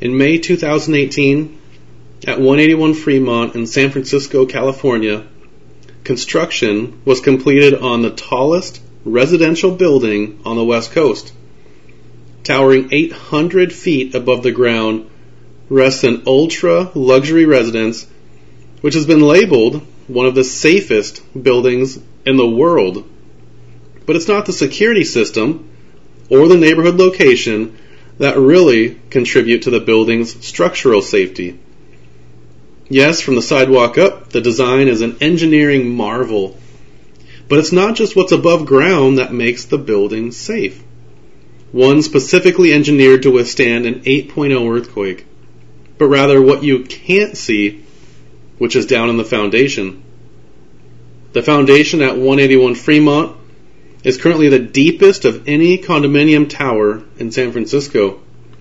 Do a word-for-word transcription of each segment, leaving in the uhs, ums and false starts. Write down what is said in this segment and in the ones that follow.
In May two thousand eighteen, at one eighty-one Fremont in San Francisco, California, construction was completed on the tallest residential building on the West Coast. Towering eight hundred feet above the ground rests an ultra-luxury residence which has been labeled one of the safest buildings in the world. But it's not the security system or the neighborhood location that really contribute to the building's structural safety. Yes, from the sidewalk up, the design is an engineering marvel. But it's not just what's above ground that makes the building safe. One specifically engineered to withstand an eight point oh earthquake, but rather what you can't see, which is down in the foundation. The foundation at one eighty-one Fremont is currently the deepest of any condominium tower in San Francisco.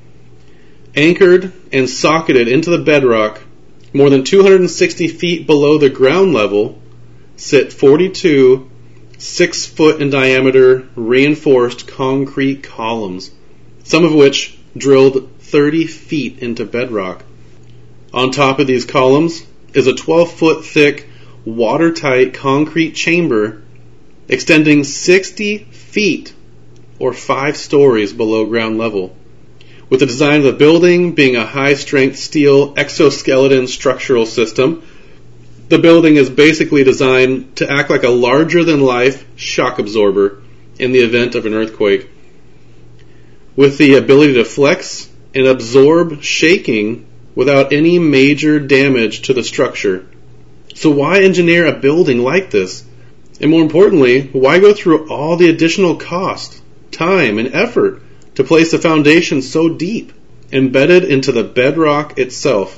Anchored and socketed into the bedrock, more than two hundred sixty feet below the ground level, sit forty-two six foot in diameter reinforced concrete columns, some of which drilled thirty feet into bedrock. On top of these columns is a twelve foot thick watertight concrete chamber extending sixty feet or five stories below ground level, with the design of the building being a high strength steel exoskeleton structural system. The building is basically designed to act like a larger-than-life shock absorber in the event of an earthquake, with the ability to flex and absorb shaking without any major damage to the structure. So why engineer a building like this? And more importantly, why go through all the additional cost, time, and effort to place a foundation so deep, embedded into the bedrock itself?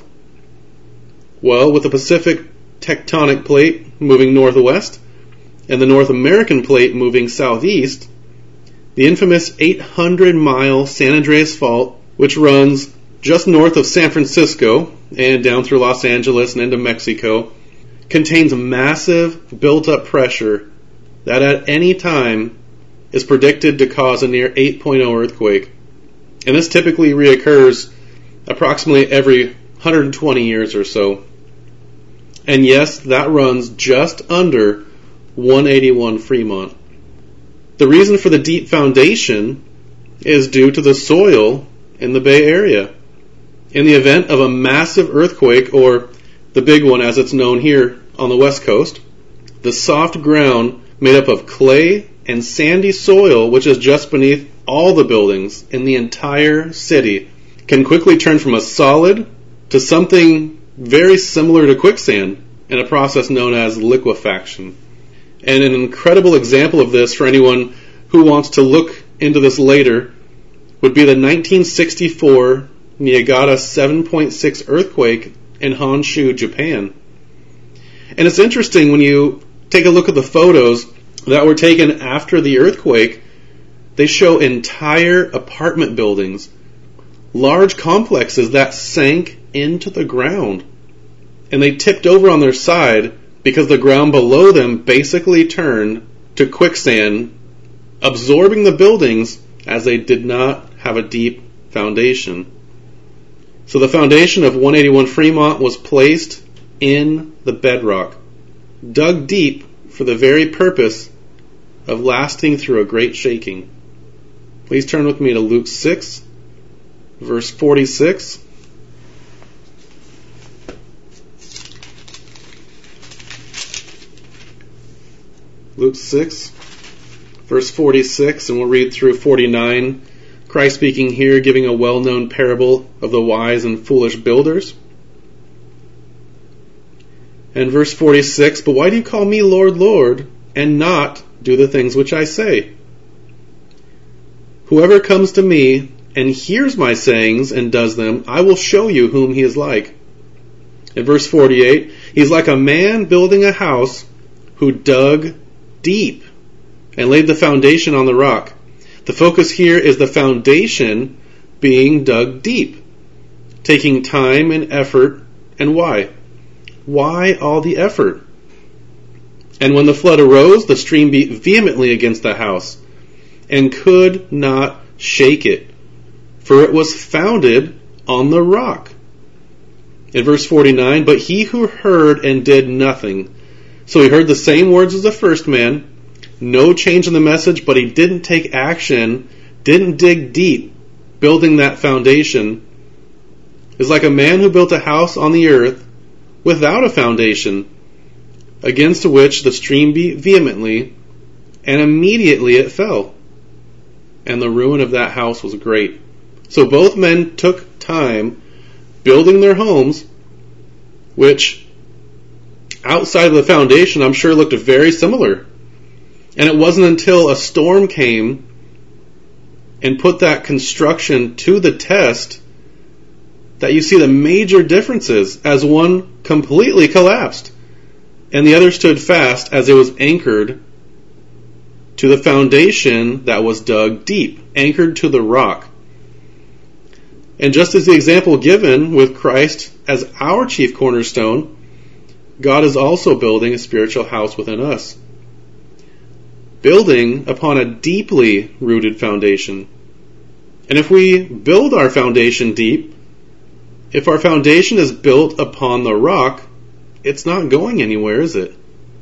Well, with the Pacific tectonic plate moving northwest and the North American plate moving southeast, the infamous eight hundred mile San Andreas Fault, which runs just north of San Francisco and down through Los Angeles and into Mexico, contains massive built-up pressure that at any time is predicted to cause a near eight point oh earthquake. And this typically reoccurs approximately every one hundred twenty years or so. And yes, that runs just under one eighty-one Fremont. The reason for the deep foundation is due to the soil in the Bay Area. In the event of a massive earthquake, or the big one as it's known here on the West Coast, the soft ground made up of clay and sandy soil, which is just beneath all the buildings in the entire city, can quickly turn from a solid to something very similar to quicksand in a process known as liquefaction. And an incredible example of this for anyone who wants to look into this later would be the nineteen sixty-four Niigata seven point six earthquake in Honshu, Japan. And it's interesting when you take a look at the photos that were taken after the earthquake. They show entire apartment buildings, large complexes that sank into the ground, and they tipped over on their side because the ground below them basically turned to quicksand, absorbing the buildings as they did not have a deep foundation. So the foundation of one eighty-one Fremont was placed in the bedrock, dug deep for the very purpose of lasting through a great shaking. Please turn with me to Luke six, verse forty-six. Luke six, verse forty-six, and we'll read through forty-nine. Christ speaking here, giving a well-known parable of the wise and foolish builders. And verse forty-six, but why do you call me Lord, Lord, and not do the things which I say? Whoever comes to me and hears my sayings and does them, I will show you whom he is like. In verse forty-eight, he's like a man building a house who dug deep and laid the foundation on the rock. The focus here is the foundation being dug deep, taking time and effort. And why? Why all the effort? And when the flood arose, the stream beat vehemently against the house and could not shake it, for it was founded on the rock. In verse forty-nine, but he who heard and did nothing. So he heard the same words as the first man, no change in the message, but he didn't take action, didn't dig deep, building that foundation, is like a man who built a house on the earth without a foundation, against which the stream beat vehemently, and immediately it fell. And the ruin of that house was great. So both men took time building their homes, which outside of the foundation I'm sure looked very similar. And it wasn't until a storm came and put that construction to the test that you see the major differences, as one completely collapsed and the other stood fast as it was anchored to the foundation that was dug deep, anchored to the rock. And just as the example given with Christ as our chief cornerstone, God is also building a spiritual house within us, building upon a deeply rooted foundation. And if we build our foundation deep, if our foundation is built upon the rock, it's not going anywhere, is it?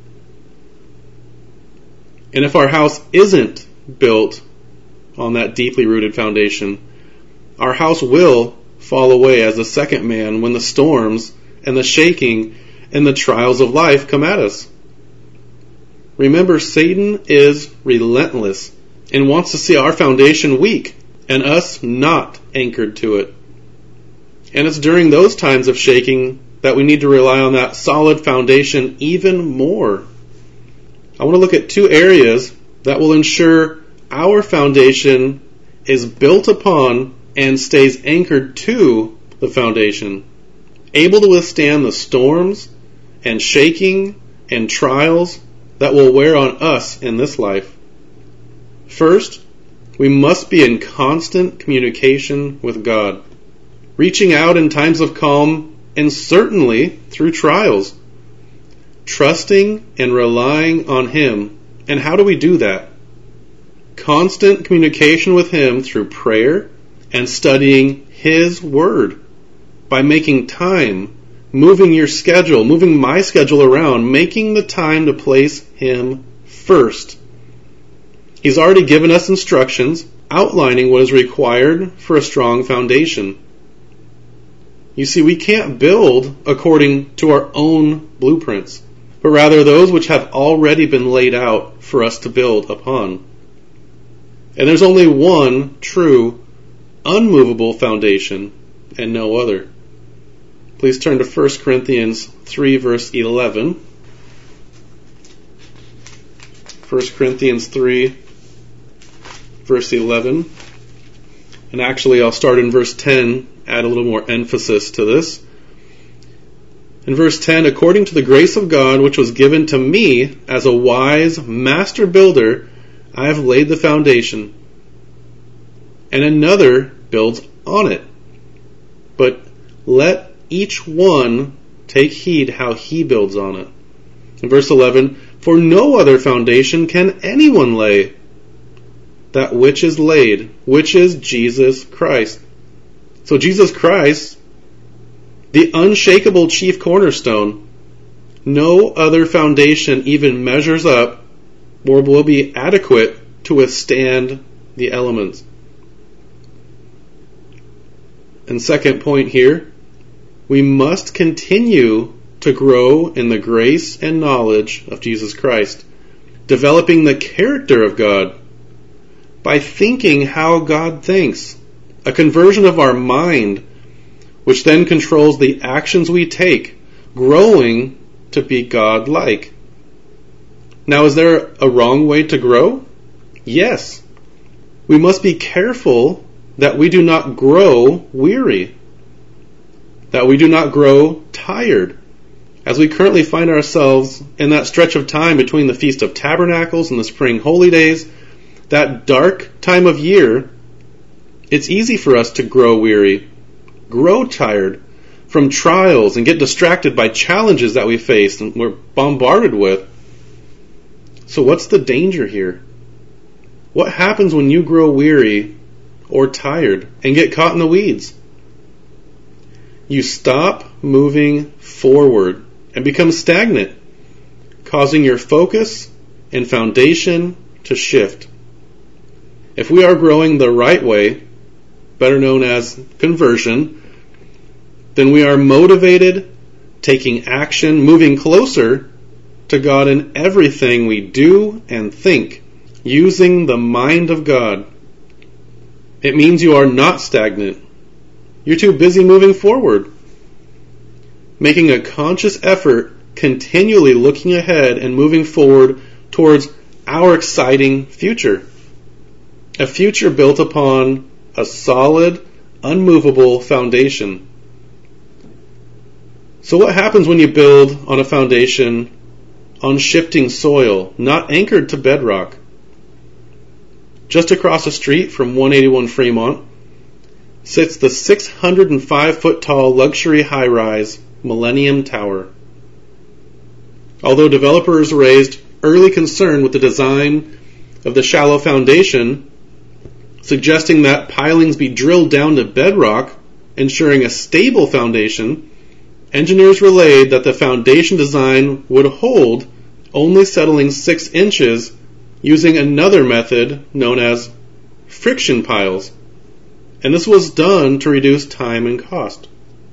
And if our house isn't built on that deeply rooted foundation, our house will fall away as the second man when the storms and the shaking and the trials of life come at us. Remember, Satan is relentless and wants to see our foundation weak and us not anchored to it. And it's during those times of shaking that we need to rely on that solid foundation even more. I want to look at two areas that will ensure our foundation is built upon and stays anchored to the foundation, able to withstand the storms and shaking and trials that will wear on us in this life. First, we must be in constant communication with God, reaching out in times of calm and certainly through trials, trusting and relying on Him. And how do we do that? Constant communication with Him through prayer and studying His Word, by making time, moving your schedule, moving my schedule around, making the time to place Him first. He's already given us instructions outlining what is required for a strong foundation. You see, we can't build according to our own blueprints, but rather those which have already been laid out for us to build upon. And there's only one true, unmovable foundation, and no other. Please turn to First Corinthians three, verse eleven. First Corinthians three, verse eleven. And actually, I'll start in verse ten, add a little more emphasis to this. In verse ten, according to the grace of God which was given to me as a wise master builder, I have laid the foundation, and another builds on it. But let each one take heed how he builds on it. In verse eleven, for no other foundation can anyone lay that which is laid, which is Jesus Christ. So Jesus Christ, the unshakable chief cornerstone, no other foundation even measures up or will be adequate to withstand the elements. And second point here, we must continue to grow in the grace and knowledge of Jesus Christ, developing the character of God by thinking how God thinks, a conversion of our mind, which then controls the actions we take, growing to be God-like. Now, is there a wrong way to grow? Yes. We must be careful that we do not grow weary, that we do not grow tired, as we currently find ourselves in that stretch of time between the Feast of Tabernacles and the Spring Holy Days, that dark time of year. It's easy for us to grow weary, grow tired from trials, and get distracted by challenges that we face and we're bombarded with. So what's the danger here? What happens when you grow weary or tired and get caught in the weeds? you stop moving forward and become stagnant, causing your focus and foundation to shift. If we are growing the right way, better known as conversion, then we are motivated, taking action, moving closer to God in everything we do and think, using the mind of God. It means you are not stagnant. You're too busy moving forward, making a conscious effort, continually looking ahead and moving forward towards our exciting future. A future built upon a solid, unmovable foundation. So what happens when you build on a foundation on shifting soil, not anchored to bedrock? Just across the street from one eighty-one Fremont sits the six hundred five foot tall luxury high-rise Millennium Tower. Although developers raised early concern with the design of the shallow foundation, suggesting that pilings be drilled down to bedrock, ensuring a stable foundation, engineers relayed that the foundation design would hold, only settling six inches using another method known as friction piles. And this was done to reduce time and cost.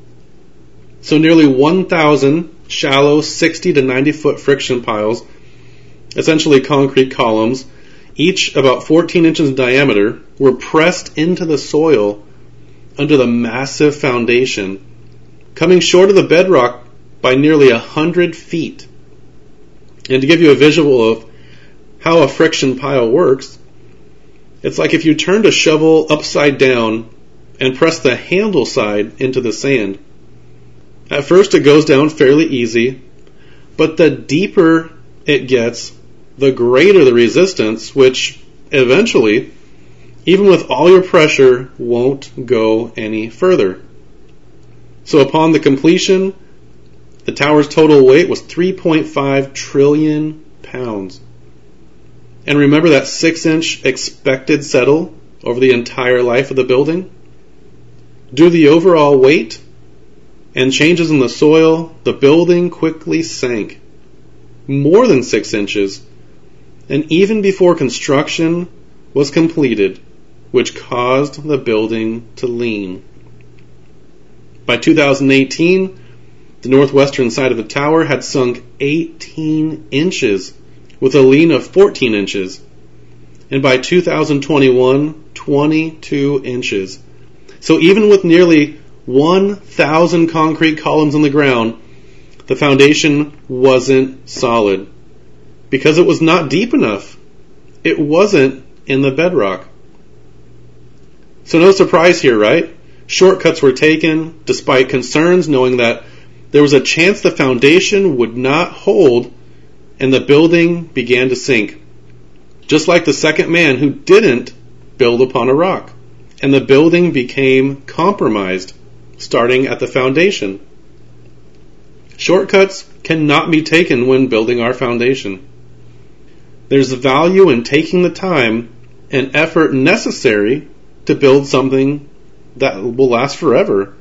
So nearly one thousand shallow sixty to ninety foot friction piles, essentially concrete columns, each about fourteen inches in diameter, were pressed into the soil under the massive foundation, coming short of the bedrock by nearly one hundred feet. And to give you a visual of how a friction pile works, it's like if you turned a shovel upside down and pressed the handle side into the sand. At first it goes down fairly easy, but the deeper it gets, the greater the resistance, which eventually, even with all your pressure, won't go any further. So upon the completion, the tower's total weight was three point five trillion pounds. And remember that six inch expected settle over the entire life of the building? Due to the overall weight and changes in the soil, the building quickly sank more than six inches, and even before construction was completed, which caused the building to lean. By two thousand eighteen, the northwestern side of the tower had sunk eighteen inches, with a lean of fourteen inches, and by two thousand twenty-one, twenty-two inches. So even with nearly one thousand concrete columns on the ground, the foundation wasn't solid, because it was not deep enough. It wasn't in the bedrock. So no surprise here, right? Shortcuts were taken, despite concerns, knowing that there was a chance the foundation would not hold, and the building began to sink. Just like the second man who didn't build upon a rock. And the building became compromised, starting at the foundation. Shortcuts cannot be taken when building our foundation. There's value in taking the time and effort necessary to build something that will last forever.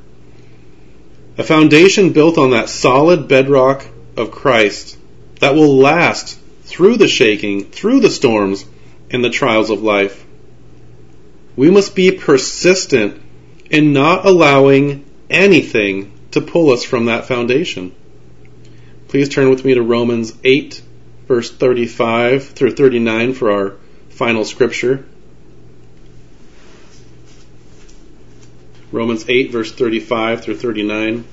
A foundation built on that solid bedrock of Christ that will last through the shaking, through the storms, and the trials of life. We must be persistent in not allowing anything to pull us from that foundation. Please turn with me to Romans eight, verse thirty-five through thirty-nine for our final scripture. Romans eight, verse thirty-five through thirty-nine.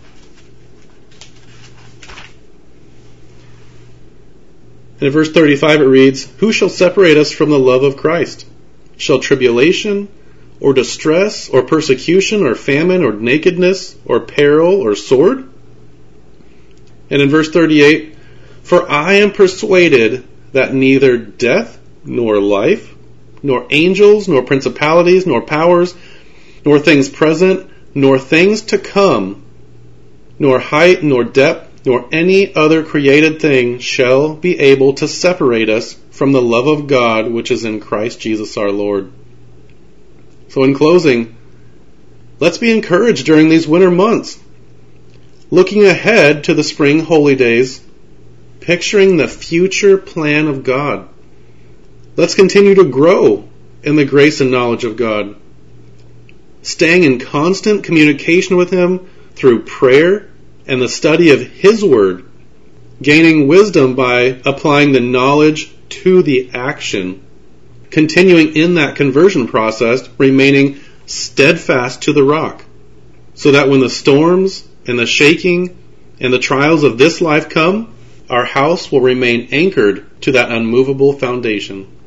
And in verse thirty-five it reads, "Who shall separate us from the love of Christ? Shall tribulation, or distress, or persecution, or famine, or nakedness, or peril, or sword?" And in verse thirty-eight, "For I am persuaded that neither death, nor life, nor angels, nor principalities, nor powers, nor things present, nor things to come, nor height, nor depth, nor any other created thing shall be able to separate us from the love of God which is in Christ Jesus our Lord." So in closing, let's be encouraged during these winter months. looking ahead to the spring holy days, picturing the future plan of God. Let's continue to grow in the grace and knowledge of God, staying in constant communication with Him through prayer and the study of His Word, gaining wisdom by applying the knowledge to the action, continuing in that conversion process, remaining steadfast to the rock, so that when the storms and the shaking and the trials of this life come, our house will remain anchored to that unmovable foundation.